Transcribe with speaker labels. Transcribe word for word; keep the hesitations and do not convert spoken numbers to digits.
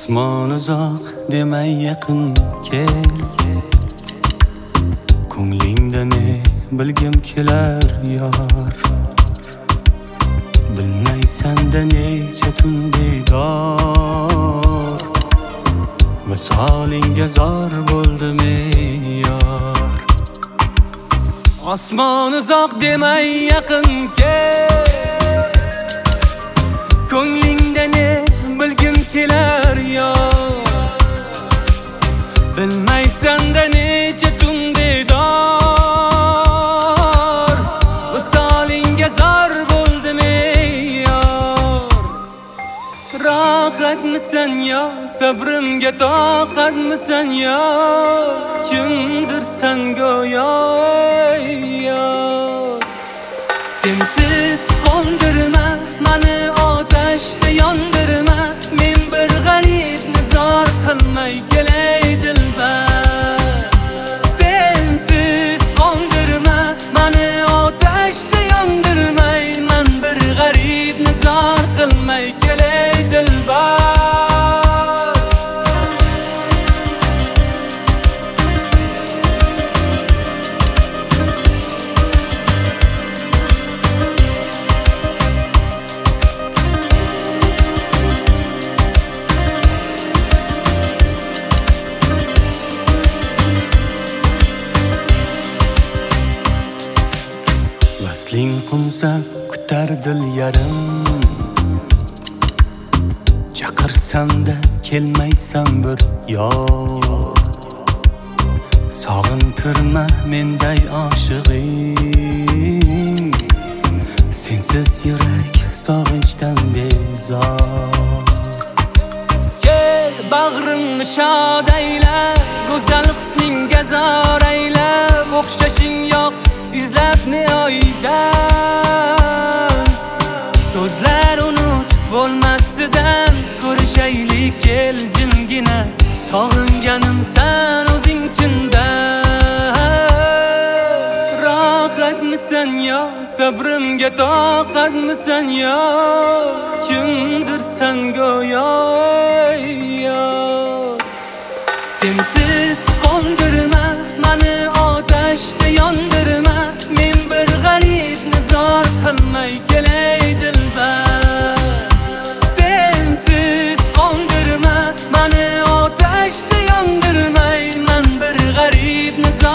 Speaker 1: Osmon uzoq demay yaqin kel, ko'nglingda ne bilgim kelar yor. Bilmaysanda necha tun bedor, visolingga zor bo'ldim ey yor. Osmon uzoq demay yaqin kel, ko'nglingda ne bilgim kelar yor. Bilmaysanda necha tun bedor, visolingga zor bo'ldim ey yor. Rohatmisan yo, sabrimga toqatmisan yo, kimdirsan go'yo ey yor. Sensiz qoldirma mani otashda yondirma, men bir g'aribni zor qilmay kelay dilbar. Sensiz qoldirma mani otashda yondirmay, men bir g'aribni zor qilmay kelay dilbar. Vasling qumsa kutar dil yarim, chaqirsam-da kelmaysan bir yor. Sog'intirma menday oshig'ing, sensiz yurak sog'inchdan bezor. Kel bag'rimni shod ayla, go'zal husningga zor ayla, o'xshashing yo'q izlab ne oydan. So'zlar unut bo'lmasidan, ko'rishaylik kel jimgina, sog'inganim sen o'zing chindan. Rohatmisan yo, sabrimga toqatmisan yo, kimdirsan go'yo ey yor. Sensiz qoldirma mani otashda yondirma, men bir g'aribni zor qilmay kelay dilbar. Sensiz qoldirma mani otashda yondirmay, men bir g'aribni zor